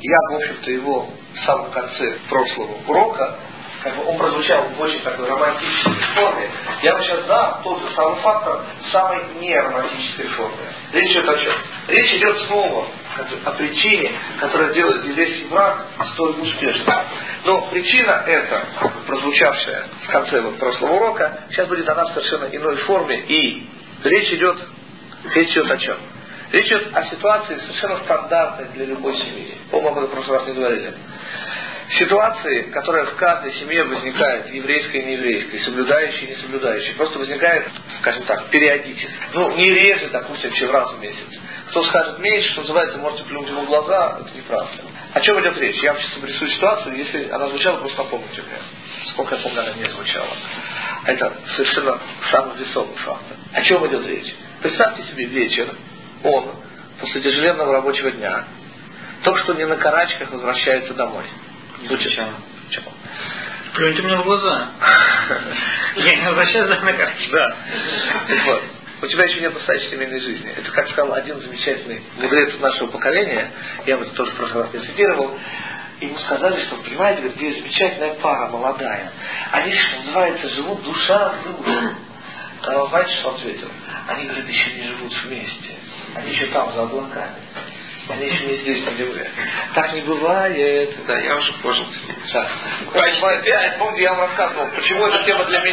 Я, в общем-то, его в самом конце прошлого урока, он прозвучал в очень такой романтической форме. Я вам сейчас дам тот же самый фактор в самой неромантической форме. Речь идет о чем? Речь идет снова о причине, которая делает еврейский брак столь успешным. Но причина эта, прозвучавшая в конце прошлого урока, сейчас будет она в совершенно иной форме. И речь идет о чем? Речь идет о ситуации совершенно стандартной для любой семьи. По-моему, об этом в прошлый раз не говорили. Ситуации, которая в каждой семье возникает, еврейской и нееврейской, соблюдающей и несоблюдающей, просто возникает, скажем так, периодически. Не реже, допустим, чем раз в месяц. Кто скажет меньше, что называется, можете плюнуть ему в глаза, это неправда. О чем идет речь? Я вам сейчас обрисую ситуацию, если она звучала, просто напомните мне. Сколько я помню, она не звучала. Это совершенно самый весомый фактор. О чем идет речь? Представьте себе вечер, он после тяжеленного рабочего дня только что не на карачках возвращается домой. Почему? Плюньте мне в глаза. Я не возвращаюсь на карачках. Да. Вот. У тебя еще нет настоящей семейной жизни. Это, как сказал один замечательный мудрец нашего поколения, я его тоже в прошлый раз не цитировал, ему сказали, что, понимаете, где замечательная пара молодая. Они, что называется, живут душа в душу. А он, знаете, что он ответил? Они, говорит, еще не живут вместе. Они еще там, за облаками. Они еще не здесь, на земле. Так не бывает. Да, я уже пожил с ним. Я помню, я вам рассказывал, почему эта тема для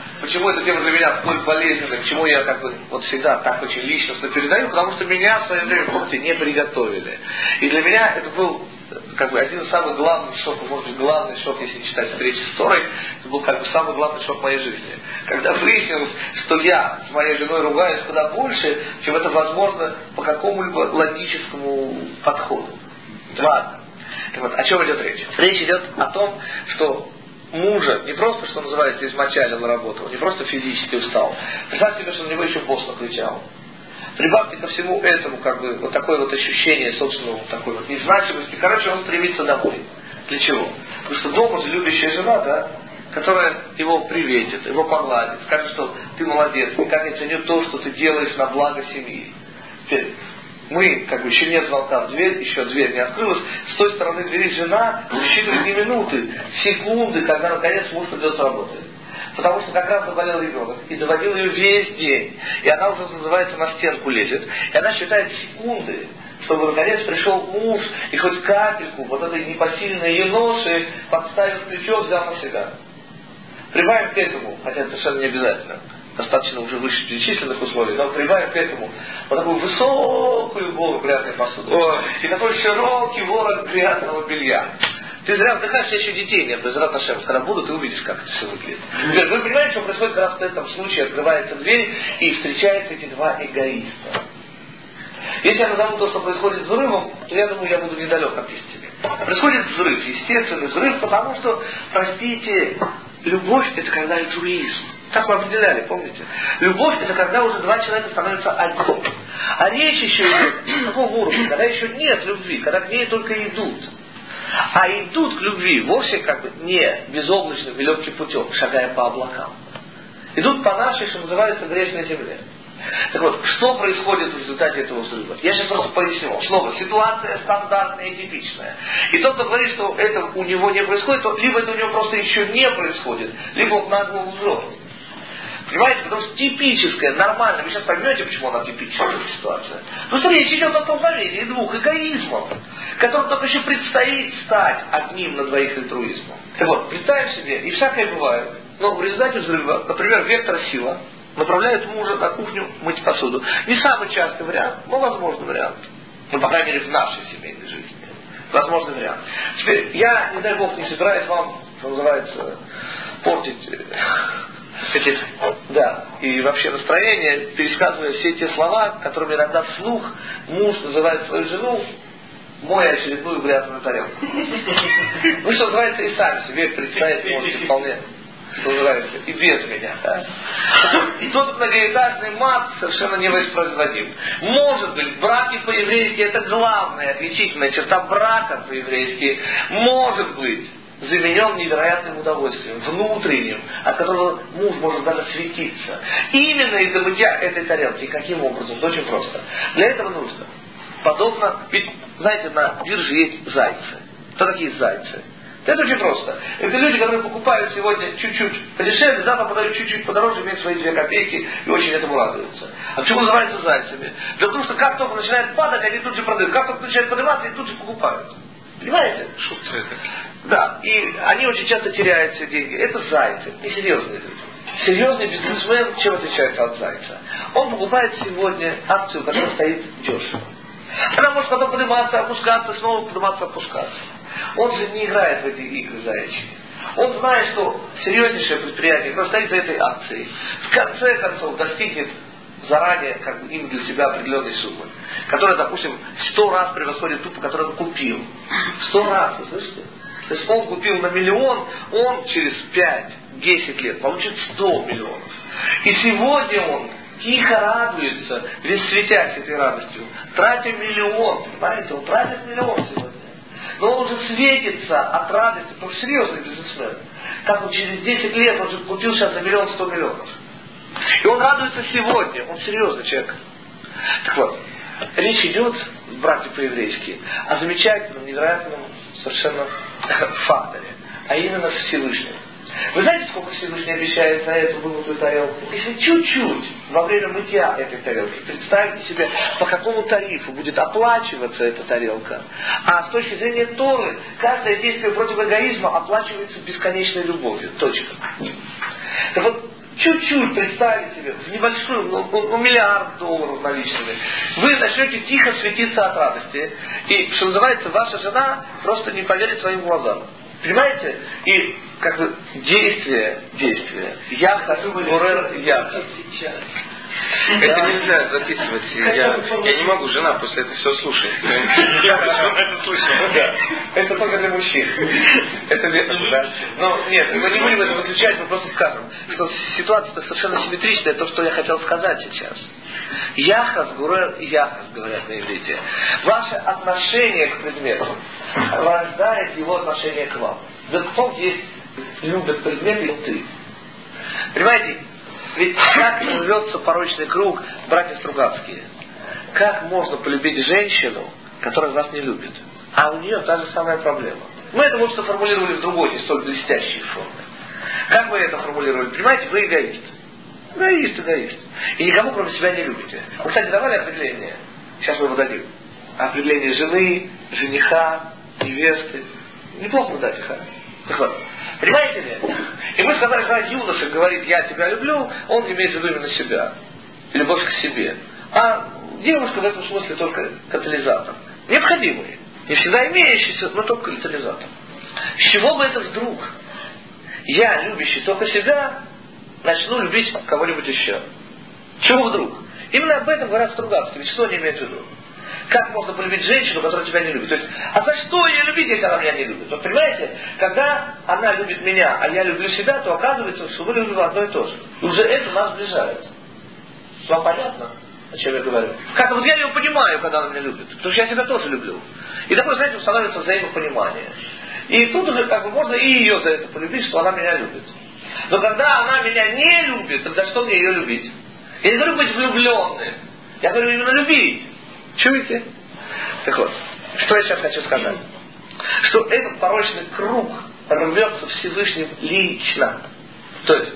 меня столь болезненная, почему я всегда так очень личностно передаю, потому что меня в свое время, помните, не приготовили. И для меня это был один из самых главных шоков, может быть, главный шок, если не считать встречи с Торой, это был самый главный шок в моей жизни. Когда выяснилось, что я с моей женой ругаюсь куда больше, чем это возможно по какому-либо логическому подходу. Ладно. О чем идет речь? Речь идет о том, что мужа не просто, что называется, измочалил на работу, он не просто физически устал. Представьте себе, что на него еще босс накричал. Прибавьте ко всему этому, такое ощущение собственного, такой незначимости. Короче, он стремится домой. Для чего? Потому что дома же любящая жена, да, которая его приветит, его погладит, скажет, что ты молодец, никак не ценю то, что ты делаешь на благо семьи. Теперь, мы, еще нет звонка в дверь, еще дверь не открылась, с той стороны двери жена считывает не минуты, секунды, когда наконец муж придет с работы. Потому что как раз заболел ребенок, и доводил ее весь день. И она уже, называется, на стенку лезет. И она считает секунды, чтобы наконец пришел муж, и хоть капельку этой непосильной ее ноши, подставив плечо, взял на себя. Прибавим к этому, хотя это совершенно не обязательно, достаточно уже выше перечисленных условий, но прибавим к этому такую высокую гору грязной посуды. И такой широкий ворот грязного белья. Ты зря вздыхаешь, еще детей нет, без раташем. Когда будут, ты увидишь, как это все выглядит. Вы понимаете, что происходит, когда в этом случае открывается дверь и встречаются эти два эгоиста. Если я назову то, что происходит с взрывом, то я думаю, я буду недалек от истины. Происходит взрыв, естественный взрыв, потому что, простите, любовь – это когда альтруизм. Так мы определяли, помните? Любовь – это когда уже два человека становятся одним. А речь еще идет на таком уровне, когда еще нет любви, когда к ней только идут. А идут к любви вовсе не безоблачным и легким путем, шагая по облакам. Идут по нашей, что называется, грешной земле. Так вот, что происходит в результате этого взрыва? Я сейчас просто поясню. Снова, ситуация стандартная и типичная. И тот, кто говорит, что это у него не происходит, то либо это у него просто еще не происходит, либо он на голову взрослый. Понимаете, потому что типическая, нормальная, вы сейчас поймете, почему она типичная ситуация. Потому что речь идет о столкновении двух эгоизмов, которым только еще предстоит стать одним на двоих альтруизмом. Так вот, представим себе, и всякое бывает, но в результате взрыва, например, вектор сила направляет мужа на кухню мыть посуду. Не самый частый вариант, но возможный вариант. По крайней мере, в нашей семейной жизни. Возможный вариант. Теперь, я, не дай бог, не собираюсь вам, что называется, портить аппетит. Да, и вообще настроение, пересказывая все те слова, которыми иногда вслух муж называет свою жену, моя очередную грязную тарелку. Вы, что называется, и сами себе представить можете вполне, что называется, и без меня. Да? И тот многоэтажный мат совершенно невоспроизводим. Может быть, браки по-еврейски это главная отличительная черта брака по-еврейски. Может быть, заменен невероятным удовольствием, внутренним, от которого муж может даже светиться. Именно из-за мытья этой тарелки. Каким образом? Очень просто. Для этого нужно Подобно, ведь, знаете, на бирже есть зайцы. Кто такие зайцы? Это очень просто. Это люди, которые покупают сегодня чуть-чуть подешевле, завтра продают чуть-чуть подороже, имеют свои 2 копейки и очень этому радуются. А почему называются зайцами? Да потому что как только начинает падать, они тут же продают. Как только начинает подниматься, они тут же покупают. Понимаете? Шустрые такие. Да, и они очень часто теряют все деньги. Это зайцы, несерьезные люди. Серьезный бизнесмен чем отличается от зайца? Он покупает сегодня акцию, которая стоит дешево. Она может потом подниматься, опускаться, снова подниматься, опускаться. Он же не играет в эти игры заячьи. Он знает, что серьезнейшее предприятие, которое стоит за этой акцией, в конце концов достигнет заранее им для себя определенной суммы, которая, допустим, 100 раз превосходит ту, по которой он купил. 100 раз, вы слышите? То есть он купил на 1 миллион, он через 5-10 лет получит 100 миллионов. И сегодня он тихо радуется, весь светясь этой радостью, тратя 1 миллион, понимаете, он тратит 1 миллион сегодня. Но он уже светится от радости, потому что серьезный бизнесмен. Как он через 10 лет, он же купил сейчас за 1 100 000 000. И он радуется сегодня, он серьезный человек. Так вот, речь идет, братья по-еврейски, о замечательном, невероятном совершенно факторе, а именно Всевышнем. Вы знаете, сколько Всевышний обещает за эту вымытую тарелку? Если чуть-чуть во время мытья этой тарелки представьте себе, по какому тарифу будет оплачиваться эта тарелка. А с точки зрения Торы, каждое действие против эгоизма оплачивается бесконечной любовью. Точка. Так вот, чуть-чуть представить себе, в небольшую, $1 миллиард наличными, вы начнете тихо светиться от радости. И, что называется, ваша жена просто не поверит своим глазам. Понимаете? И как бы действие. Яхас, гурер, яхас. Это нельзя записывать. Я не могу, жена после этого все слушает. Я это слышал. Это только для мужчин. Это верно, да? Но нет, мы не будем это выключать, мы просто скажем, что ситуация совершенно симметричная, то, что я хотел сказать сейчас. Яхас, гурер, яхас, говорят на иврите. Ваше отношение к предмету рождает его отношение к вам. Да кто здесь любит предметы, и ты. Понимаете? Ведь как рвется порочный круг, братья Стругацкие? Как можно полюбить женщину, которая вас не любит? А у нее та же самая проблема. Мы это, может, формулировали в другой, не столь блестящей форме. Как вы это формулировали? Понимаете, вы эгоист. Эгоист. И никому, кроме себя, не любите. Вы, кстати, давали определение? Сейчас мы его дадим. Определение жены, жениха, невесты. Неплохо дать их, а? Так вот. Понимаете ли? И мы сказали, когда юноша говорит, я тебя люблю, он имеет в виду именно себя. Любовь к себе. А девушка в этом смысле только катализатор. Необходимый. Не всегда имеющийся, но только катализатор. С чего бы это вдруг? Я, любящий только себя, начну любить кого-нибудь еще. Чего вдруг? Именно об этом говорят Стругацкие. Ведь что они имеют в виду? Как можно полюбить женщину, которая тебя не любит? То есть, а за что ее любить, если она меня не любит? Вот понимаете, когда она любит меня, а я люблю себя, то оказывается, что мы любим одно и то же. И уже это нас сближает. Вам понятно, о чем я говорю? Как-то вот я ее понимаю, когда она меня любит. Потому что я себя тоже люблю. И такое, знаете, становится взаимопонимание. И тут уже как бы можно и ее за это полюбить, что она меня любит. Но когда она меня не любит, тогда что мне ее любить? Я не говорю быть влюбленным. Я говорю именно любить. Чуете? Так вот, что я сейчас хочу сказать? Что этот порочный круг рвется Всевышним лично. То есть,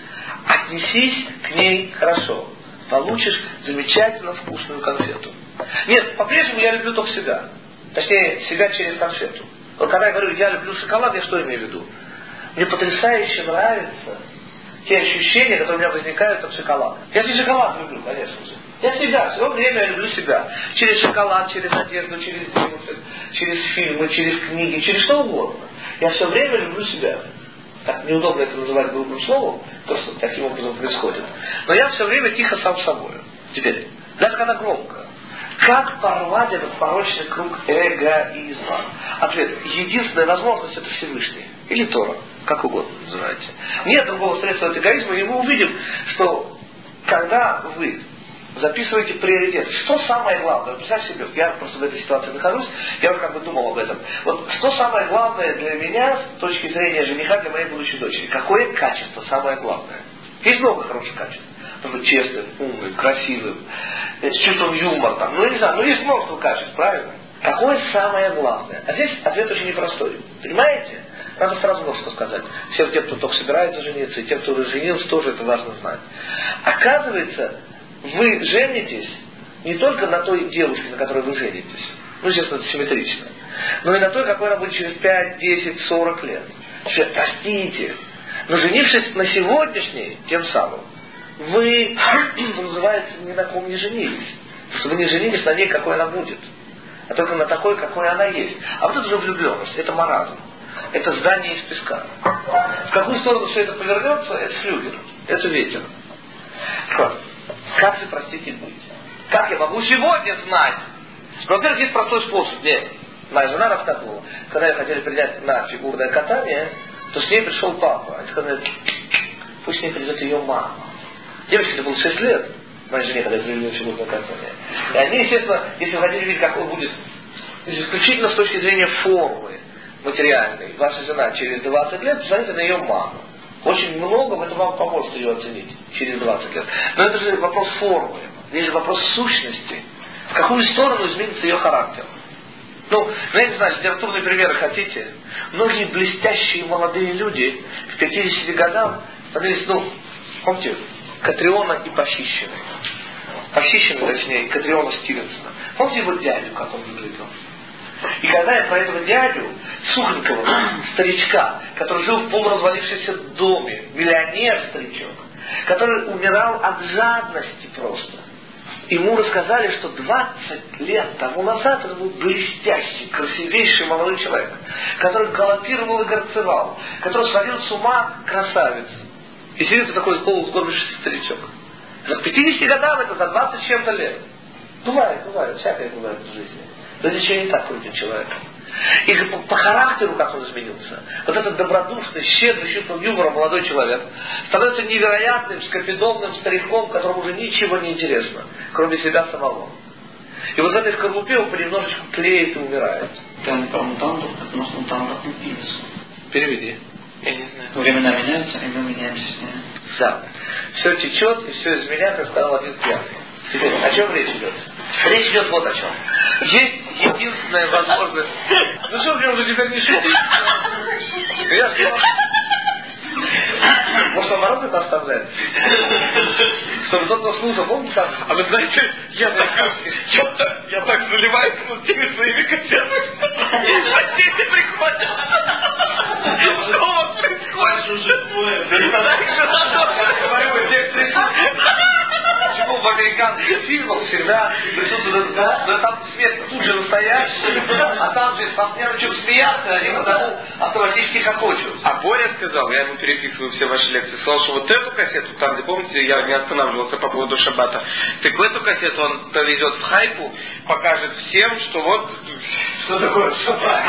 отнесись к ней хорошо. Получишь замечательно вкусную конфету. Нет, по-прежнему я люблю только себя. Точнее, себя через конфету. Вот когда я говорю, я люблю шоколад, я что имею в виду? Мне потрясающе нравятся те ощущения, которые у меня возникают от шоколада. Я и шоколад люблю, конечно же. Я себя, все время я люблю себя. Через шоколад, через одежду, через девушек, через фильмы, через книги, через что угодно. Я все время люблю себя. Так неудобно это называть грубым словом, то, что таким образом происходит. Но я все время тихо сам с собой. Теперь, даже когда громко. Как порвать этот порочный круг эгоизма? Ответ. Единственная возможность это Всевышний. Или Тора. Как угодно называйте. Нет другого средства от эгоизма, и мы увидим, что когда вы записываете приоритеты, что самое главное, представьте себе, я просто в этой ситуации нахожусь, я уже как бы думал об этом. Вот что самое главное для меня с точки зрения жениха для моей будущей дочери? Какое качество самое главное? Есть много хороших качеств. Может быть честным, умным, красивым, с чувством юмора, там, ну, не знаю, есть множество качеств, правильно? Какое самое главное? А здесь ответ очень непростой. Понимаете? Надо сразу вот что сказать. Всем тем, кто только собирается жениться, и тем, кто уже женился, тоже это важно знать. Оказывается, вы женитесь не только на той девушке, на которой вы женитесь. Ну, естественно, это симметрично. Но и на той, какой она будет через 5, 10, 40 лет. Простите. Но женившись на сегодняшней, тем самым, вы, что называется, ни на ком не женились. Потому что вы не женились на ней, какой она будет. А только на такой, какой она есть. А вот это уже влюбленность, это маразм. Это здание из песка. В какую сторону все это повернется, это флюгер, это ветер. Как же, простите, быть? Как я могу сегодня знать? Во-первых, есть простой способ. Нет. Моя жена рассказывала, когда ее хотели принять на фигурное катание, то с ней пришел папа. Они сказали, пусть с ней придет ее мама. Девочке это было 6 лет, моей жене, когда я привели ее фигурное катание. И они, естественно, если вы хотели видеть, какой будет, исключительно с точки зрения формы материальной, ваша жена через 20 лет, посмотрите на ее маму. Очень многом это вам поможет ее оценить через 20 лет. Но это же вопрос формы. Здесь же вопрос сущности. В какую сторону изменится ее характер. Ну, я не знаю, литературные примеры хотите? Многие блестящие молодые люди к 50 годам становились, помните, Катриона и Похищенный. Похищенный, точнее, Катриона Стивенсона. Помните его дядю, как он выглядел? И когда я про этого дядю, сухонького старичка, который жил в полуразвалившемся доме, миллионер-старичок, который умирал от жадности просто. Ему рассказали, что 20 лет тому назад это был блестящий, красивейший молодой человек, который галопировал и горцевал, который сводил с ума красавец. И сидит вот такой полусгорбившийся старичок. За 50 годам это за 20 с чем-то лет. Бывает, всякое бывает в жизни. Но здесь еще не так крутит человек. И по характеру, как он изменился, вот этот добродушный, щедрый, чувством юмора молодой человек становится невероятным, скопидомным стариком, которому уже ничего не интересно, кроме себя самого. И вот в этой скорлупе он понемножечку клеит и умирает. Переведи. Я не знаю. Времена меняются, и мы меняемся с ними. Да. Все течет, и все из меня, как сказал один пьяный. Теперь, о чем речь идет? Речь идет вот о чем. Есть единственная возможность... Ну что, мне уже теперь не шутить? Я сказал... Может, наоборот это оставляет? Чтобы тот, кто слушал, помните как? А вы знаете, я так заливаюсь теми своими кассетами. Соседи приходят. Что у вас происходит? Я говорю, здесь присутствует. Почему в американских фильмах всегда присутствует, да, там смех тут же настоящий, а там же партнерчик смеяться, они потому автоматически хохочут. А Боря сказал, я ему переписываю все ваши лекции, сказал, что вот эту кассету, там, где, помните, я не останавливался по поводу шаббата, так в эту кассету он повезет в Хайпу, покажет всем, что вот... Что такое шаббат?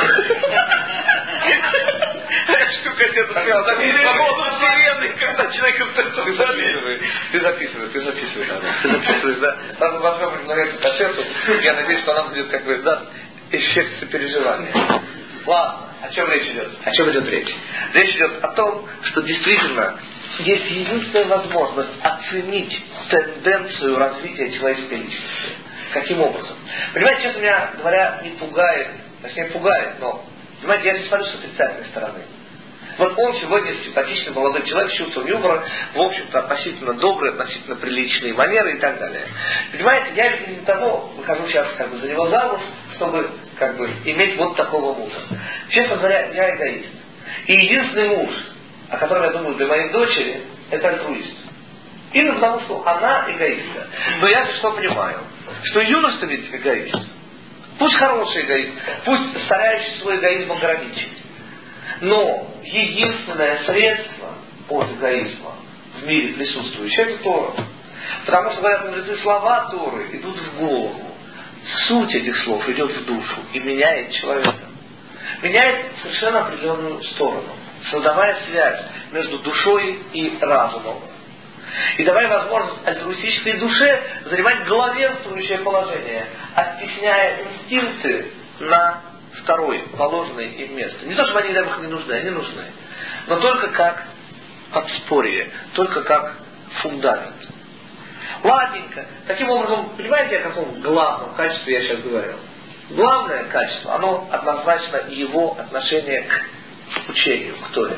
Что кассету сказал? Так и вселенной, когда человек Ты записывай, да. Сразу возьмем на эту кассету, я надеюсь, что она будет, как бы, да, эффект сопереживания. Ладно, о чем речь идет? О чем идет речь? Речь идет о том, что действительно есть единственная возможность оценить тенденцию развития человеческой личности. Каким образом? Понимаете, честно меня говоря, не пугает, точнее пугает, но, понимаете, я не смотрю с отрицательной стороны. Вот он сегодня симпатичный молодой человек с чувством юмора, в общем-то, относительно добрый, относительно приличные манеры и так далее. Понимаете, я ведь не для того выхожу сейчас как бы за него замуж, чтобы как бы иметь вот такого мужа. Честно говоря, я эгоист. И единственный муж, о котором я думаю для моей дочери, это альтруист. Именно потому, что она эгоистка. Но я что понимаю, что юноша ведь эгоист. Пусть хороший эгоист, пусть старающийся свой эгоизм ограничить. Но единственное средство от эгоизма в мире присутствующее — это Тора. Потому что, говорят мудрецы, слова Торы идут в голову. Суть этих слов идет в душу и меняет человека. Меняет совершенно определенную сторону, создавая связь между душой и разумом. И давая возможность альтруистической душе занимать главенствующее положение, оттесняя инстинкты на второе, положенное им место. Не то, что они им не нужны, они нужны. Но только как подспорье, только как фундамент. Ладненько. Таким образом, понимаете, о каком главном качестве я сейчас говорил? Главное качество, оно однозначно его отношение к учению, к Торе.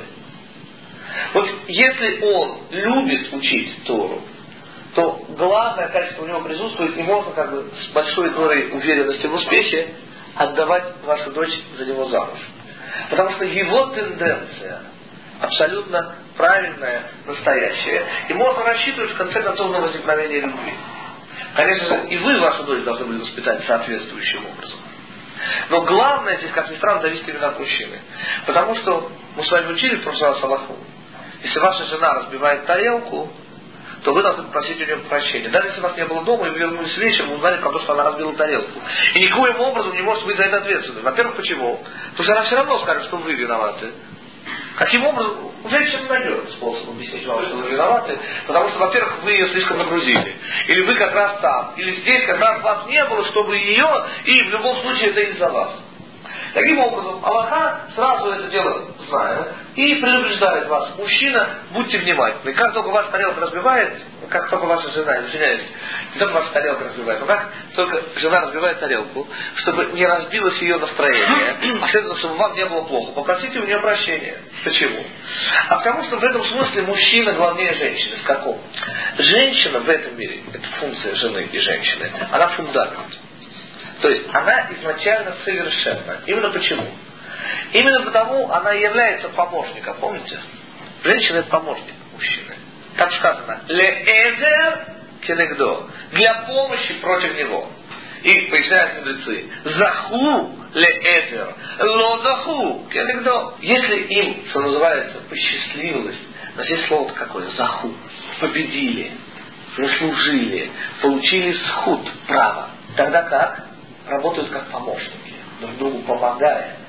Вот если он любит учить Тору, то главное качество у него присутствует, и можно как бы с большой долей уверенности в успехе отдавать вашу дочь за него замуж. Потому что его тенденция абсолютно правильная, настоящая. И можно рассчитывать в конце концов на возникновение любви. Конечно же, и вы вашу дочь должны были воспитать соответствующим образом. Но главное здесь, как ни странно, зависит именно от мужчины. Потому что мы с вами учили в прошлый раз Аллаху. Если ваша жена разбивает тарелку, то вы должны попросить у нее прощения. Даже если вас не было дома, и вы вернулись вечером, вы узнали про то, что она разбила тарелку. И никоим образом не может быть за это ответственным. Во-первых, почему? Потому что она все равно скажет, что вы виноваты. Каким образом? Женщина найдет способ объяснить вам, что вы виноваты. Потому что, во-первых, вы ее слишком нагрузили. Или вы как раз там. Или здесь как раз вас не было, чтобы ее, и в любом случае это из-за вас. Таким образом, Аллаха сразу это дело знает и предупреждает вас. Мужчина, будьте внимательны. Как только ваша тарелка разбивает, как только ваша жена, извиняюсь, не только ваша тарелка разбивает, но как только жена разбивает тарелку, чтобы не разбилось ее настроение, а следовательно, чтобы вам не было плохо, попросите у нее прощения. Почему? А потому что в этом смысле мужчина главнее женщины. В каком? Женщина в этом мире, это функция жены и женщины, она фундамент. То есть она изначально совершенна. Именно почему? Именно потому она является помощником. Помните? Женщина это помощник мужчины. Там сказано «Леэзер кенегдо» для помощи против него. И поясняют мудрецы «Заху леэзер, ло заху кенегдо». Если им, что называется, посчастливилось, но здесь слово-то какое? «Заху». Победили, заслужили, получили схуд, право. Тогда как? Работают как помощники, друг другу помогая.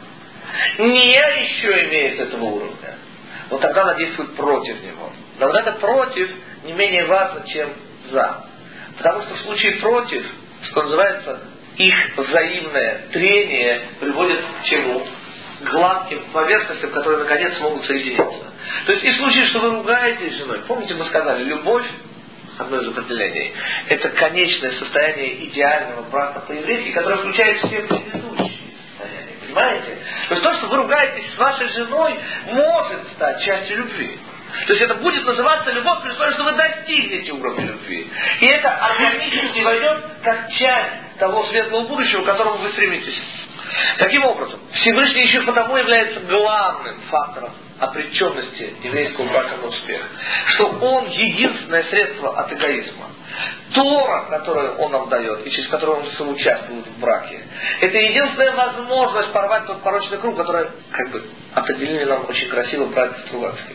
Не еще имеет этого уровня, но тогда она действует против него. Но вот это против не менее важно, чем за. Потому что в случае против, что называется, их взаимное трение приводит к чему? К гладким поверхностям, которые наконец могут соединиться. То есть и в случае, что вы ругаетесь с женой, помните, мы сказали, любовь, одно из определений, это конечное состояние идеального брака по-еврейски, которое включает все предыдущие состояния. Понимаете? То есть то, что вы ругаетесь с вашей женой, может стать частью любви. То есть это будет называться любовь, при условии, что вы достигнете уровня любви. И это органически войдет как часть того светлого будущего, к которому вы стремитесь. Таким образом, Всевышний еще потому является главным фактором обреченности еврейского брака на успех, что он единственное средство от эгоизма. Тора, которую он нам дает, и через которую он соучаствует в браке, это единственная возможность порвать тот порочный круг, который, как бы, определили нам очень красиво братья Стругацкие.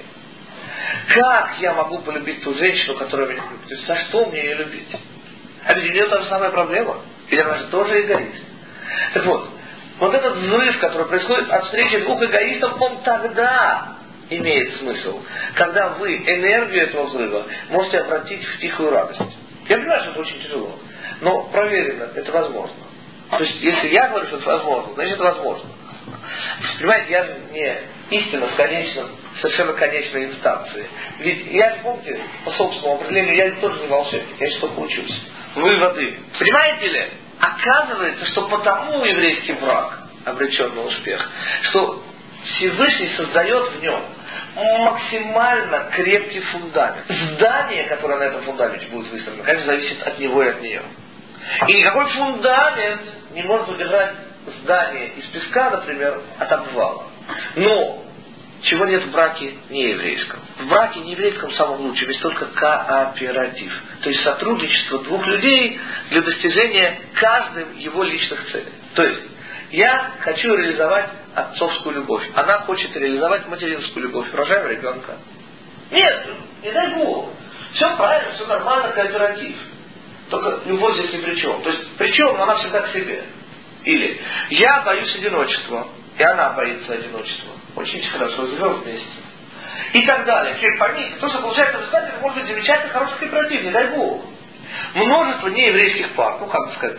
Как я могу полюбить ту женщину, которая меня любит? То есть за что мне ее любить? А ведь у нее та же самая проблема. Ведь она же тоже эгоист. Так вот, вот этот взрыв, который происходит от встречи двух эгоистов, он тогда имеет смысл, когда вы энергию этого взрыва можете обратить в тихую радость. Я понимаю, что это очень тяжело, но проверено, это возможно. То есть, если я говорю, что это возможно, значит это возможно. Понимаете, я же не истина в конечном, совершенно конечной инстанции. Ведь я, помните, по собственному определению, я тоже не волшебник, я еще только учусь. Выводы. Понимаете ли? Оказывается, что потому еврейский брак обречен на успех, что Всевышний создает в нем максимально крепкий фундамент. Здание, которое на этом фундаменте будет выстроено, конечно, зависит от него и от нее. И никакой фундамент не может удержать здание из песка, например, от обвала. Но чего нет в браке нееврейском? В браке нееврейском самом лучшем есть только кооператив. То есть сотрудничество двух людей для достижения каждым его личных целей. То есть я хочу реализовать отцовскую любовь. Она хочет реализовать материнскую любовь. Рожаем ребенка. Нет, не дай Бог. Все правильно, все нормально, кооператив. Только любовь здесь ни при чем. То есть при чем, но она всегда к себе. Или я боюсь одиночества, и она боится одиночества. Очень хорошо, живем вместе. И так далее. Теперь поймите, то, что получается в результате, это может быть замечательный, хороший кооператив, не дай Бог. Множество нееврейских пар, ну как бы сказать,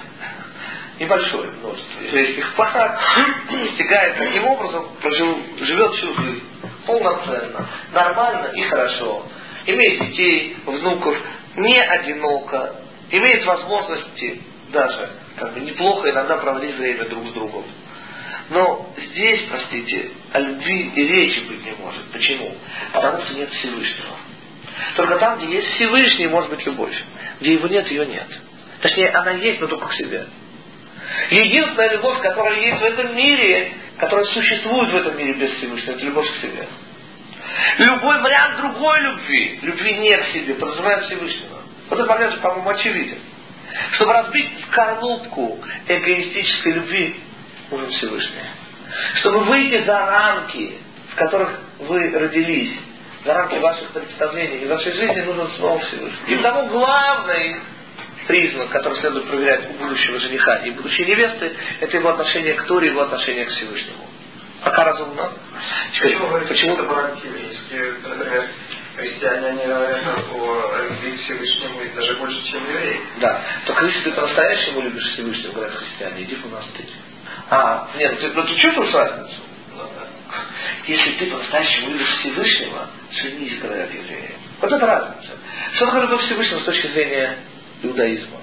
небольшое множество еврейских пар достигает таким образом, живет всю жизнь полноценно, нормально и хорошо. Имеет детей, внуков, не одиноко, имеет возможности даже неплохо иногда проводить время друг с другом. Но здесь, простите, о любви и речи быть не может. Почему? Потому что нет Всевышнего. Только там, где есть Всевышний, может быть любовь. Где его нет, ее нет. Точнее, она есть, но только к себе. Единственная любовь, которая есть в этом мире, которая существует в этом мире без Всевышнего, это любовь к себе. Любой вариант другой любви не к себе, подразумевает Всевышнего. Вот этот момент же, по-моему, очевиден. Чтобы разбить скорлупку эгоистической любви, нужен Всевышний. Чтобы выйти за рамки, в которых вы родились, за рамки ваших представлений и вашей жизни, нужен снова Всевышний. И потому главный признак, который следует проверять у будущего жениха и будущей невесты, это его отношение к Торе, его отношение к Всевышнему. Пока разумно. Почему это барантивнически, например, христиане, они говорят о любви к Всевышнему и даже больше, чем евреи? Да. Только если ты по-настоящему любишь Всевышнего, говорят христиане, иди в монастырь. Нет, ты чувствуешь разницу? Если ты по-настоящему любишь Всевышнего, женись, говорят евреи. Вот это разница. Что такое любовь Всевышнего с точки зрения иудаизма?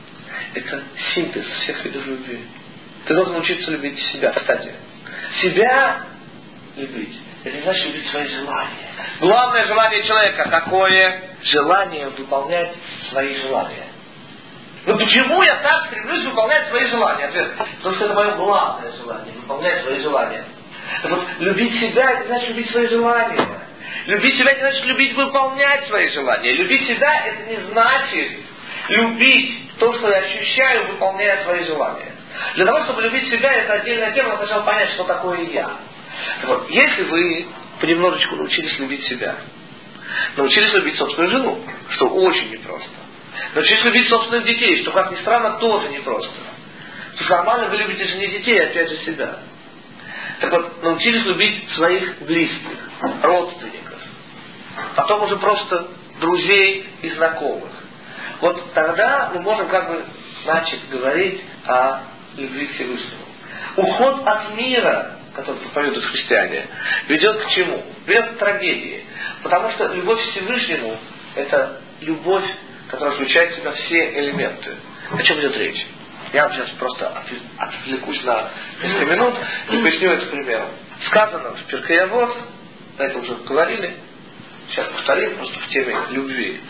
Это синтез всех видов любви. Ты должен учиться любить себя, кстати. Себя любить. Это значит любить свои желания. Главное желание человека какое? Желание выполнять свои желания. Но почему я так стремлюсь выполнять свои желания? Ответ. Потому что это мое главное желание. Выполнять свои желания. Так вот, любить себя, это значит любить свои желания. Любить себя, это значит любить выполнять свои желания. Любить себя, это не значит любить то, что я ощущаю, выполняя свои желания. Для того, чтобы любить себя, это отдельная тема, надо сначала понять, что такое я. Вот. Если вы понемножечку научились любить себя, научились любить собственную жену, что очень непросто, научились любить собственных детей, что, как ни странно, тоже непросто. То есть нормально вы любите же не детей, а опять же себя. Так вот, научились любить своих близких, родственников, потом уже просто друзей и знакомых. Вот тогда мы можем начать говорить о любви к Всевышнему. Уход от мира, который проповедуют христиане, ведет к чему? Ведет к трагедии. Потому что любовь к Всевышнему – это любовь, которая включает в себя все элементы. О чем идет речь? Я вам сейчас просто отвлекусь на несколько минут и поясню это примером. Сказано в Перкей Авот, на это уже говорили, сейчас повторим просто в теме любви,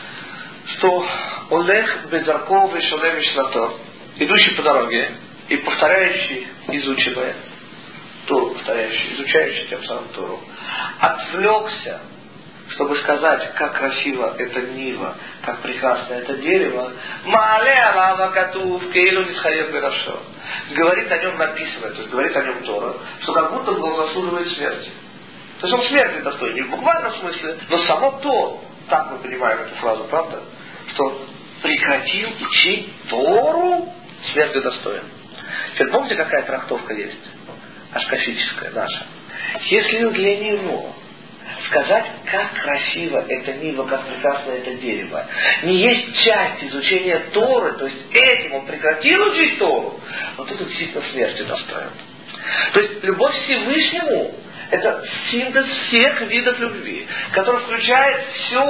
что «Олех бедарко вешале мишлато», идущий по дороге и повторяющий изученное, Тору повторяющий, изучающий тем самым Тору, отвлекся, чтобы сказать, как красиво это нива, как прекрасно это дерево, «Маале алава катув кейлу нисхаев беравшо». Говорит о нем написано, то есть говорит о нем Тора, что как будто бы он заслуживает смерти. То есть он смерти достоин, не в буквальном смысле, но само то, так мы понимаем эту фразу, правда, что прекратил учить Тору, смерти достоин. Теперь помните, какая трактовка есть? Ашкафическая наша. Если для него сказать, как красиво это нива, как прекрасно это дерево, не есть часть изучения Торы, то есть этим он прекратил учить Тору, вот это действительно смерти достоин. То есть любовь к Всевышнему – это синтез всех видов любви, который включает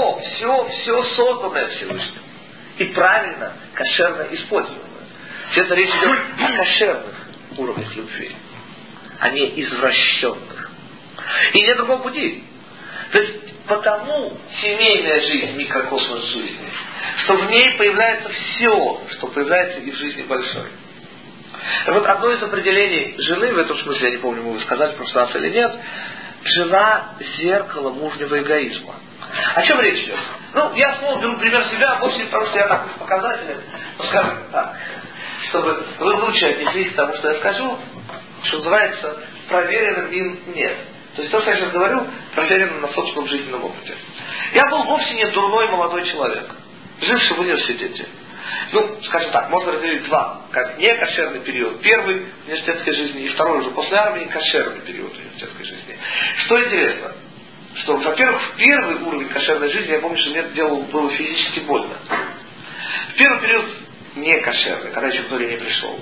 все созданное Всевышним. И правильно, кошерно используемое. Это речь идет о кошерных уровнях любви, а не извращенных. И нет другого пути. То есть, потому семейная жизнь, микрокосмос жизни, что в ней появляется все, что появляется и в жизни большой. Вот одно из определений жены, в этом смысле, я не помню, вы сказали в прошлый раз или нет, жена – зеркало мужнего эгоизма. О чем речь идет? Я снова беру пример себя, вовсе не потому, что я такой показатель, но скажем так, чтобы вы лучше отнеслись к тому, что я скажу, что называется, проверенным им нет. То есть то, что я сейчас говорю, проверено на собственном жизненном опыте. Я был вовсе не дурной молодой человек, живший в университете. Скажем так, можно разделить два. Как некошерный период. Первый в университетской жизни и второй уже после армии кошерный период университетской жизни. Что интересно, что, во-первых, в первый уровень кошерной жизни, я помню, что мне было физически больно. В первый период некошерный, когда еще к Торе не пришел,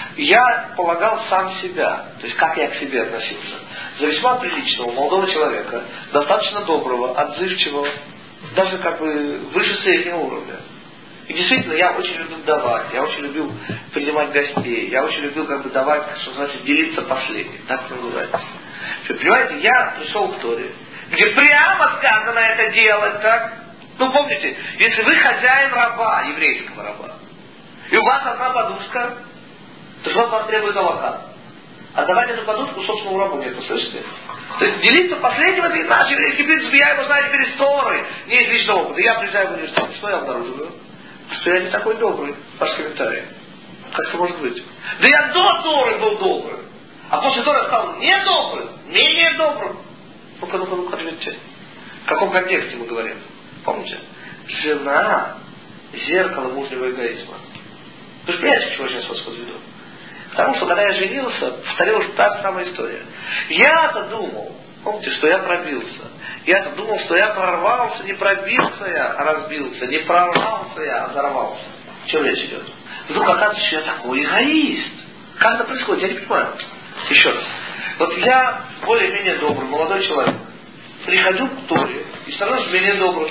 я полагал сам себя, то есть как я к себе относился, за весьма приличного молодого человека, достаточно доброго, отзывчивого, даже как бы выше среднего уровня. И действительно, я очень любил давать, я очень любил принимать гостей, я очень любил как бы давать, что значит делиться последним, так это называется. Что, понимаете, я пришел к Торе, где прямо сказано это делать, так? Ну помните, если вы хозяин раба, еврейского раба, и у вас одна подушка, то что от вас требует Аллаха? Отдавать эту подушку собственному рабу, нет, вы слышите? То есть делиться последним, это наш еврейский принцип, я его знаю теперь из Торы, не из личного опыта. Я приезжаю в университет, что я обнаруживаю? Что я не такой добрый, ваш комментарий. Как это может быть? Да я до Торы был добрым, а после Торы стал не добрым, менее добрым. Ну-ка, ответьте. В каком контексте мы говорим? Помните? Жена — зеркало мужнего эгоизма. Вы же понимаете, к чему я сейчас вас подведу? Потому что, когда я женился, повторилась та же самая история. Я-то думал, помните, что я пробился. Я-то думал, что я прорвался, не пробился я, а разбился. Не прорвался я, а взорвался. О чем речь идет? Вдруг оказывается, что я такой эгоист. Как это происходит? Я не понимаю. Еще раз. Вот я более-менее добрый, молодой человек. Прихожу к Торе и становлюсь менее добрым.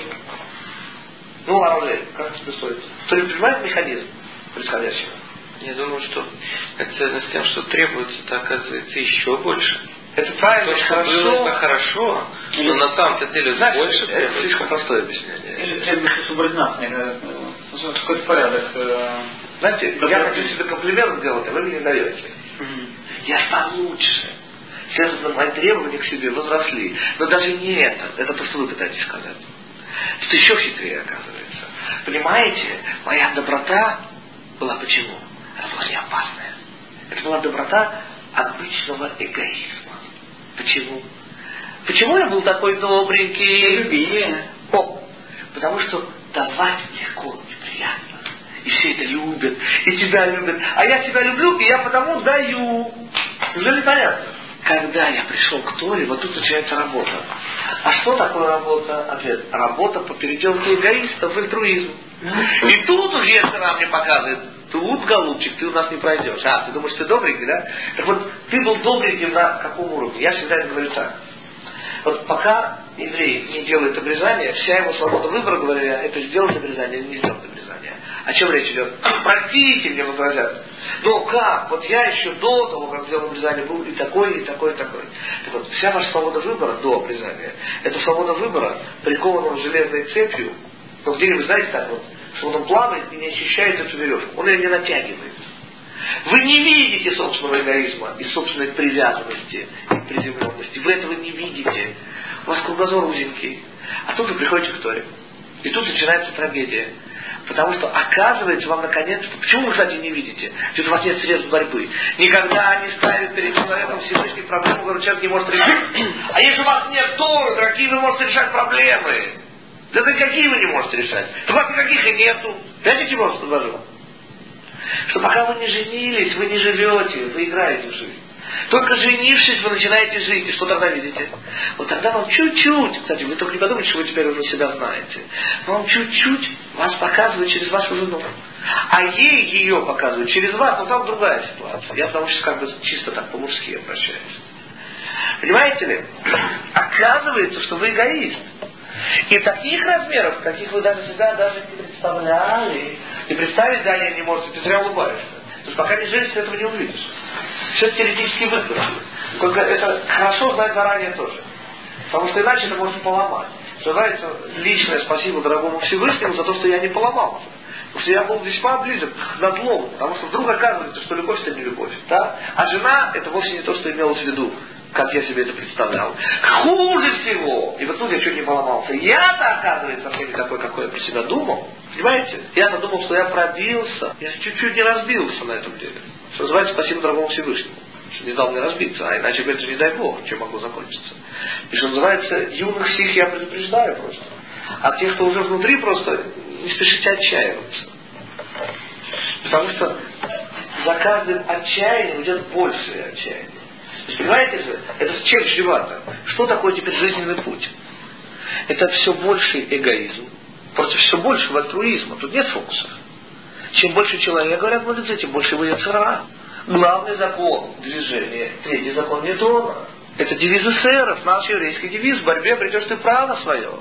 Ну, Арулей, как тебе стоит? Кто-нибудь понимает механизм происходящего? Я думаю, что это связано с тем, что требуется-то, оказывается, еще больше. Это правильно, то, что хорошо. Было, это хорошо, но на самом-то деле знаешь, больше это требуется. слишком простое объяснение. Или требуется субординация, какой-то порядок. Знаете, я хочу себе комплимент сделать, а вы мне не даете. Я стал лучше. Следовательно, мои требования к себе возросли. Но даже не это. Это то, что вы пытаетесь сказать. Это еще хитрее, оказывается. Понимаете, моя доброта была почему? Она была не опасная. Это была доброта обычного эгоизма. Почему? Почему я был такой добренький? Любили. Потому что давать легко и приятно. И все это любят, и тебя любят. А я тебя люблю, и я потому даю. Неужели понятно? Когда я пришел к Торе, вот тут начинается работа. А что такое работа? Ответ. Работа по переделке эгоиста в альтруизм. И тут уже Ецер мне показывает, тут, голубчик, ты у нас не пройдешь. А, ты думаешь, ты добренький, да? Так вот, ты был добреньким на каком уровне? Я всегда это говорю так. Вот пока еврей не делает обрезание, вся его свобода выбора, говоря, это сделать обрезание или не сделать обрезание. О чем речь идет? Простите, мне возразят. Ну как? Вот я еще до того, как сделал обрезание, был и такой, и такой, и такой. Так вот, вся ваша свобода выбора до обрезания, это свобода выбора, прикованного железной цепью. Но в деле вы знаете так вот, что он плавает и не ощущает эту веревку. Он ее не натягивает. Вы не видите собственного эгоизма и собственной привязанности и приземленности. Вы этого не видите. У вас кругозор узенький. А тут вы приходите к Торе. И тут начинается трагедия. Потому что оказывается вам наконец-то... Почему вы, кстати, не видите? Ведь у вас нет средств борьбы. Никогда не ставит перед человеком Всевышний проблему, которую человек не может решить. А если у вас нет Торы, какие вы можете решать проблемы? Да какие вы не можете решать? У вас никаких и нету. Знаете, чего я вас предложил? Что пока вы не женились, вы не живете, вы играете в жизнь. Только женившись, вы начинаете жить. И что тогда видите? Вот тогда вам чуть-чуть, кстати, вы только не подумайте, что вы теперь уже себя знаете, но вам чуть-чуть вас показывают через вашу жену. А ей ее показывают через вас, но там другая ситуация. Я потому что как бы чисто так по-мужски обращаюсь. Понимаете ли? Оказывается, что вы эгоист. И таких размеров, каких вы даже себя даже не представляли, и представить далее не можете, ты зря улыбаешься. Потому что пока не женишься, этого не увидишь. Все теоретически выключено. Только это хорошо знать заранее тоже. Потому что иначе это можно поломать. Что, знаете, личное спасибо дорогому Всевышнему за то, что я не поломался. Потому что я был весьма близок к надлому. Потому что вдруг оказывается, что любовь это не любовь. Да? А жена это вовсе не то, что имелось в виду, как я себе это представлял. Хуже всего, и вот тут я чуть не поломался, я-то, оказывается, совсем не такой, какой я про себя думал. Понимаете? Я-то думал, что я пробился. Я чуть-чуть не разбился на этом деле. Что называется, спасибо дорогому Всевышнему. Что не дал мне разбиться, а иначе, опять же, не дай Бог, чем могло закончиться. И что называется, юных сих я предупреждаю просто. А тех, кто уже внутри, просто не спешите отчаиваться. Потому что за каждым отчаянием идет большее отчаяние. То есть, понимаете же, это с чем чревато? Что такое теперь жизненный путь? Это все больший эгоизм против все большего альтруизма. Тут нет фокусов. Чем больше человек, говорят мудрецы, тем больше его яцера. Главный закон движения, третий закон Ньютона. Это девиз эсеров, наш еврейский девиз. В борьбе придешь ты право свое.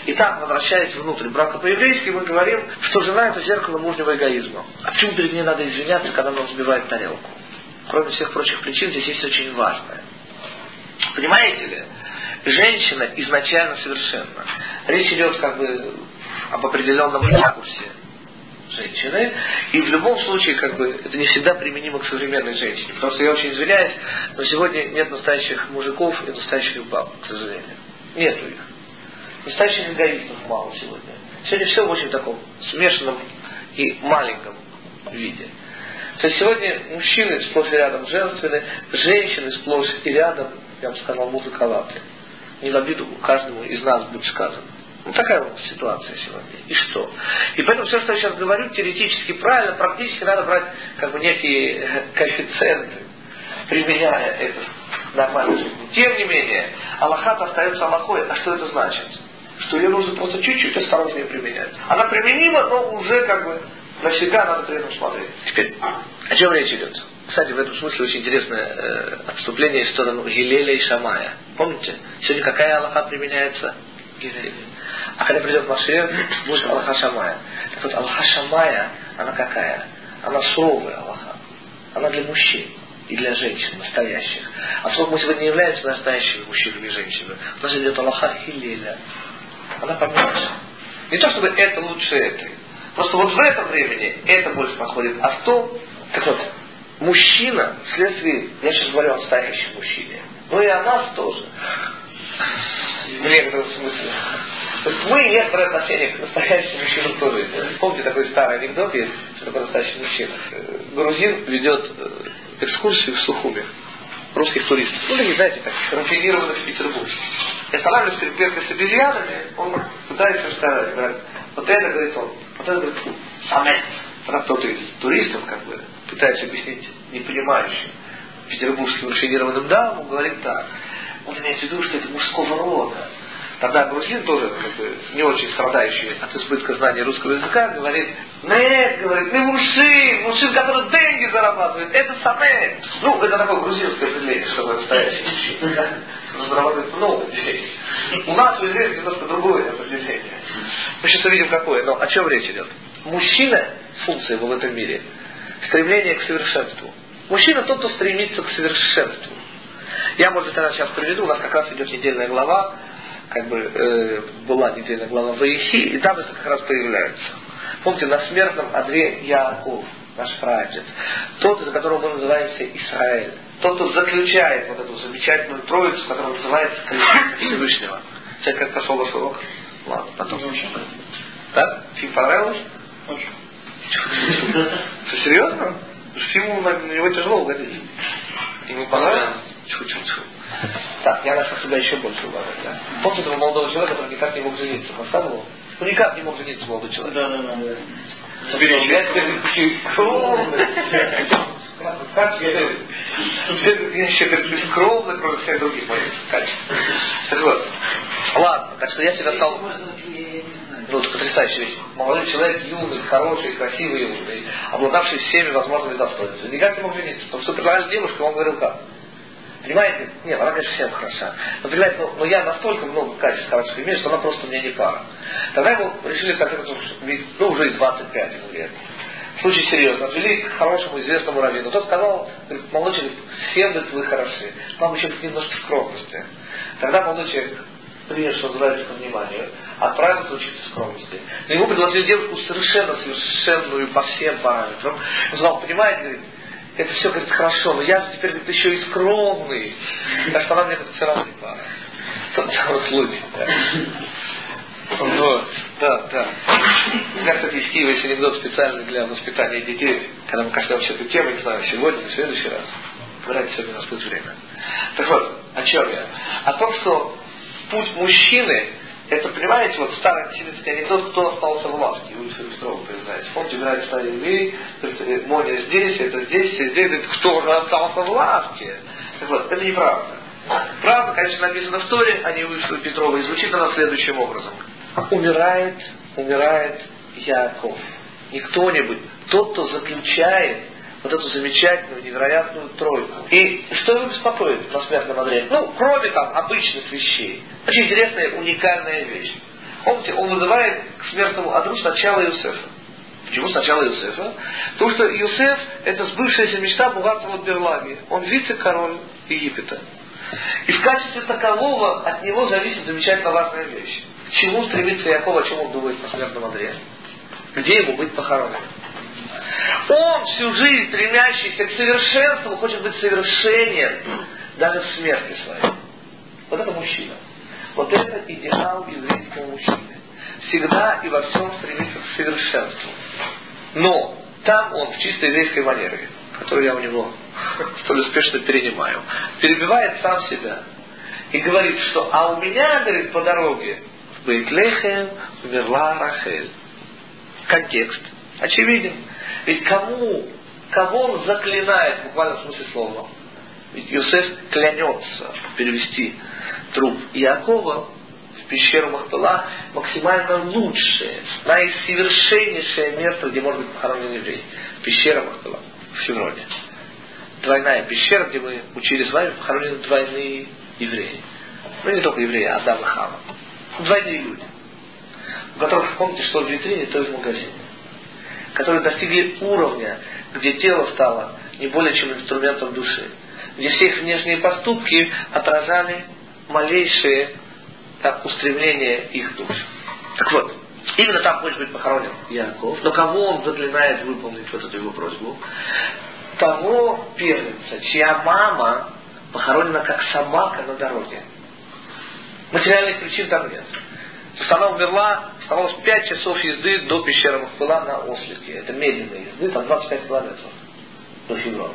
И так, возвращаясь внутрь брака по-еврейски, мы говорим, что жена это зеркало мужнего эгоизма. А почему перед ней надо извиняться, когда она взбивает тарелку? Кроме всех прочих причин, здесь есть очень важное. Понимаете ли? Женщина изначально совершенна. Речь идет как бы об определенном ракурсе женщины, и в любом случае как бы это не всегда применимо к современной женщине. Потому что я очень извиняюсь, но сегодня нет настоящих мужиков и настоящих баб, к сожалению. Нету их. Настоящих эгоистов мало сегодня. Сегодня все в очень таком смешанном и маленьком виде. То есть сегодня мужчины сплошь и рядом женственны, женщины сплошь и рядом, я бы сказал, музыковаты. Не в обиду каждому из нас будет сказано. Ну, такая вот ситуация сегодня. И что? И поэтому все, что я сейчас говорю, теоретически правильно, практически надо брать как бы некие коэффициенты, применяя это в нормальной жизни. Тем не менее, аллаха остается аллахой. А что это значит? Что ее нужно просто чуть-чуть осторожнее применять. Она применима, но уже как бы на себя надо при этом смотреть. Теперь, о чем речь идет? Кстати, в этом смысле очень интересное отступление в сторону Гилеля и Шамая. Помните? Сегодня какая аллаха применяется? Гилель. А когда придет Машиах, будет аллаха Шамая. Так вот, аллаха Шамая, она какая? Она суровая аллаха. Она для мужчин и для женщин, настоящих. А поскольку мы сегодня не являемся настоящими мужчинами и женщинами, у нас идет аллаха Гилеля. Она поменьше. Не то, чтобы это лучше этой. Просто вот в этом времени это больше подходит. А в том, так вот, мужчина, вследствие, я сейчас говорю о настоящем мужчине, но и о нас тоже. В некотором смысле. То есть мы некоторое отношение к настоящим мужчинам тоже. Помните, такой старый анекдот есть, что такое настоящий мужчина. Грузин ведет экскурсию в Сухуми. Русских туристов. Ну, вы не знаете, так, рафинированных в Петербурге. И останавливаясь перед клеткой с обезьянами, он пытается рассказать, говорит, вот это, говорит он, вот это, говорит, самец. Тогда кто-то из туристов, как бы, пытается объяснить непонимающим петербургским рафинированным дамам, говорит так. Он имеет в виду, что это мужского рода. Тогда грузин тоже, как бы, не очень страдающий от избытка знания русского языка, говорит, нет, говорит, не мужчин, который деньги зарабатывает, это самец. Ну, это такое грузинское определение, что такое настоящий мужчина. Он зарабатывает много денег. У нас в Израиле немножко другое определение. Мы сейчас увидим какое, но о чем речь идет. Мужчина, функция его в этом мире, стремление к совершенству. Мужчина тот, кто стремится к совершенству. Я, может, тогда сейчас приведу, у нас как раз идет недельная глава, как бы была недельная глава Ваихи, и там это как раз появляется. Помните, на смертном одре Яаков, наш прадед, тот, из-за которого мы называемся Израиль, тот, кто заключает вот эту замечательную троицу, которая называется Колесница Всевышнего. Сейчас как пошел ваш урок? Ладно, потом. Так? Фильм понравился? Очень. Что, серьезно? Фильму на него тяжело угодить. Ему понравилось? Чу-чу-чу. Так, я начал себя еще больше уважать, да? Помните этого молодого человека, который никак не мог жениться? Рассказывал? Ну никак не мог жениться, молодой человек. Да. Я теперь скромный. Я еще скромный, кроме всех других моих качеств. Так вот. Ладно, так что я себя стал... Ну, это потрясающая вещь. Молодой человек, юный, хороший, красивый, юный, обладавший всеми возможными достоинствами. Никак не мог жениться. Потому что предлагали девушку, он говорил как? Понимаете? Нет, она, конечно, всем хороша. Но, понимаете, но я настолько много качеств хороших имею, что она просто мне не пара. Тогда ему решили, как это, ну, уже и 25 ему лет. Случай серьезно. Отвели к хорошему известному раввину. Тот сказал, говорит, молодой человек, всем говорит, вы хороши. Вам еще немножко скромности. Тогда молодой человек, принял, что называется, ко вниманию, отправился учиться скромности. Но ему предложили девушку совершенную по всем параметрам. Он сказал, понимаете, говорит, это все, говорит, хорошо, но я же теперь, говорит, еще и скромный. Так что она мне, говорит, все равно не пара. Тот самый случай, да. Вот, да. У меня, кстати, из Киева есть анекдот специальный для воспитания детей. Когда мы коснемся этой темы, не знаю, сегодня, в следующий раз. Говорите, сегодня у нас будет время. Так вот, о чем я? О том, что путь мужчины, это, понимаете, вот старый антисемитский анекдот, кто остался в ласке, вы все Петрова признаете. Помните, играли стали евреи, Моня здесь, это здесь, говорит, кто же остался в ласке? Так вот, это неправда. Правда, конечно, написано в Торе, они вышли у Петрова, и звучит она следующим образом. Умирает Яаков. Не кто-нибудь, тот, кто заключает вот эту замечательную, невероятную тройку. И что его беспокоит на смертном одре? Ну, кроме там обычных вещей. Очень интересная, уникальная вещь. Помните, он вызывает к смертному одру сначала Иосифа. Почему сначала Иосифа? Потому что Иосиф это сбывшаяся мечта богатого Берлаги. Он вице-король Египта. И в качестве такового от него зависит замечательно важная вещь. К чему стремится Иаков, о чем он думает на смертном одре? Где ему быть похороненным? Он всю жизнь, стремящийся к совершенству, хочет быть совершенен даже в смерти своей. Вот это мужчина. Вот это идеал еврейского мужчины. Всегда и во всем стремится к совершенству. Но там он в чисто еврейской манере, которую я у него столь успешно перенимаю, перебивает сам себя и говорит, что а у меня, говорит, по дороге в Бейт-Лехем умерла Рахель. Контекст очевиден. Ведь кого он заклинает, буквально в смысле слова? Ведь Иосиф клянется перевести труп Иакова в пещеру Махпела максимально лучшее, наисовершеннейшее место, где может быть похоронен еврей. Пещера Махпела в Хевроне. Двойная пещера, где мы учили с вами, похоронены двойные евреи. Ну не только евреи, а Адам и Хава. Двойные люди. У которых, помните, что в витрине, то и в магазине. Которые достигли уровня, где тело стало не более чем инструментом души. Где все их внешние поступки отражали малейшие устремления их душ. Так вот, именно там хочет быть похоронен Иаков. Но кого он заклинает выполнить вот эту его просьбу? Того первенца, чья мама похоронена как собака на дороге. Материальных причин там нет. То есть она умерла, оставалось 5 часов езды до пещеры Махпела на ослике. Это медленные езды, там 25 километров до Хеврона.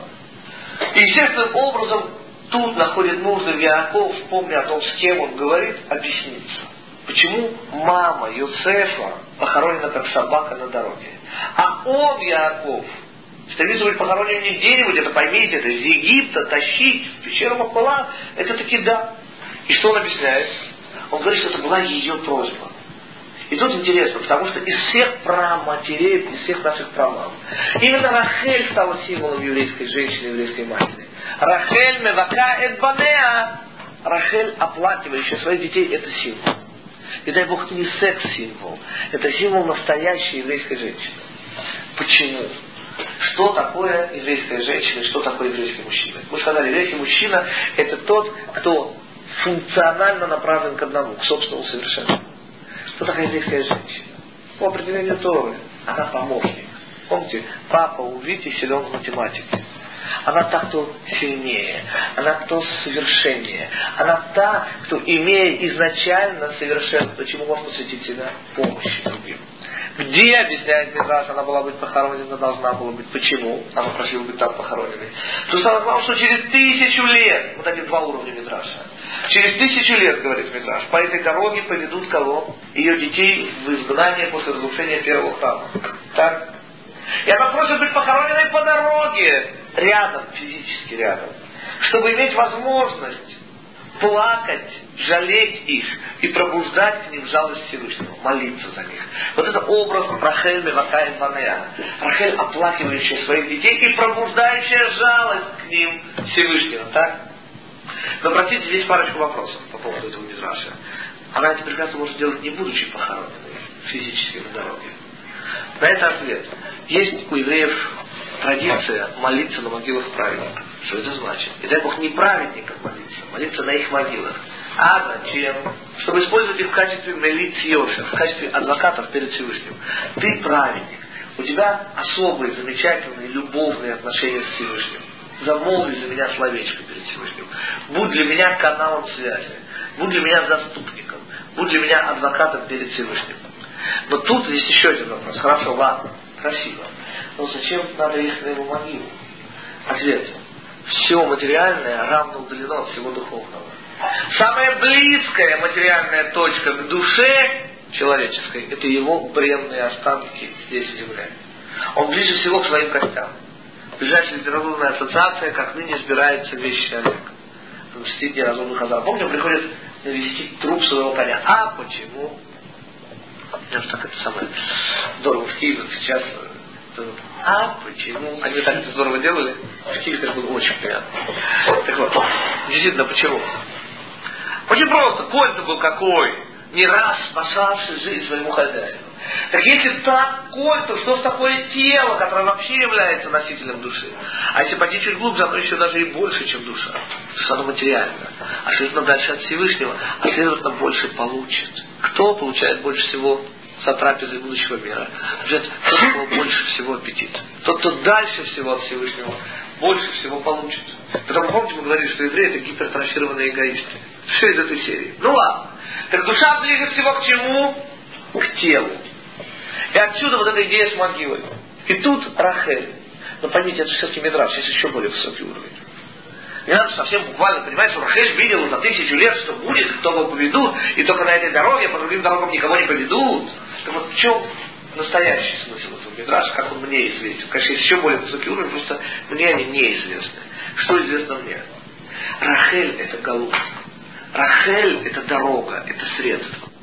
И естественным образом тут находит нужным Иаков, помня о том, с кем он говорит, объясниться. Почему мама Йосефа похоронена как собака на дороге. А он, Иаков, стремится быть похоронен не где-нибудь, это поймите, это из Египта тащить в пещеру Махпела, это таки да. И что он объясняет? Он говорит, что это была ее просьба. И тут интересно, потому что из всех праматерей, из всех наших прамам, именно Рахель стала символом еврейской женщины, еврейской матери. Рахель мевака эт банеа. Рахель, оплакивающая своих детей, это символ. И дай Бог, это не секс-символ. Это символ настоящей еврейской женщины. Почему? Что такое еврейская женщина и что такое еврейский мужчина? Мы сказали, еврейский мужчина это тот, кто функционально направлен к одному, к собственному совершенству. Что такая еврейская женщина? По определению Торы, она помощник. Помните, папа у Вити силен в математике. Она та, кто сильнее. Она кто совершеннее. Она та, кто, имея изначально совершенство, чему может посвятить себя помощи другим. Где, объясняет Мидраш, она была быть похоронена, должна была быть. Почему? Она просила быть там похороненной. Потому что она знала, что через 1000 лет, вот эти два уровня Мидраша, через 1000 лет, говорит Мидраш, по этой дороге поведут кого? Ее детей в изгнание после разрушения первого храма. Так? И она просит быть похороненной по дороге, рядом, физически рядом, чтобы иметь возможность плакать, жалеть их и пробуждать к ним жалость Всевышнего, молиться за них. Вот это образ Рахель мевака эт банеа. Рахель, оплакивающая своих детей и пробуждающая жалость к ним Всевышнего, так? Но простите, здесь парочку вопросов по поводу этого Мидраша. Она это прекрасно может делать, не будучи похороненной физически на дороге. На это ответ. Есть у евреев традиция молиться на могилах праведников. Что это значит? И дай Бог не праведникам молиться на их могилах. А зачем? Чтобы использовать их в качестве мелициошев, в качестве адвокатов перед Всевышним. Ты праведник. У тебя особые, замечательные, любовные отношения с Всевышним. Замолви за меня словечко перед Всевышним. Будь для меня каналом связи. Будь для меня заступником. Будь для меня адвокатом перед Всевышним. Но тут есть еще один вопрос. Хорошо, ладно, красиво. Но зачем надо ехать на его могилу? Ответ. Все материальное равно удалено от всего духовного. Самая близкая материальная точка к душе человеческой — это его бренные останки здесь, в земле. Он ближе всего к своим костям. Ближайшая литературная ассоциация, как ныне сбирается вечный Олег. Он мстит неразумных азар. Помню, он приходит навестить труп своего коня. А почему? Я же так это самое здорово в Киеве сейчас. А почему? Они так это здорово делали. В Киеве это было очень приятно. Так вот, действительно, почему? Очень просто. Конь-то был какой? не раз спасавший жизнь своему хозяину. Так если такой, то что ж такое тело, которое вообще является носителем души? А если пойти чуть глубже, оно еще даже и больше, чем душа. Потому что оно материально. А следовательно, дальше от Всевышнего, а следовательно, больше получит. Кто получает больше всего со трапезы будущего мира? Тот, у кого больше всего аппетит. Тот, кто дальше всего от Всевышнего, больше всего получит. Потому, помните, мы говорили, что евреи это гипертрофированные эгоисты. Все из этой серии. Ну ладно. Так душа ближе всего к чему? К телу. И отсюда вот эта идея с могилой. И тут Рахель. Но поймите, это все-таки Мидраш, здесь еще более высокий уровень. Не надо совсем буквально понимать, что Рахель видела за 1000 лет, что будет, кто его поведут, и только на этой дороге, по другим дорогам никого не поведут. Так вот в чем настоящий смысл этого Мидраша, как он мне известен? Конечно, есть еще более высокий уровень, просто мне они неизвестны. Что известно мне? Рахель это галут. Рахель это дорога, это средство.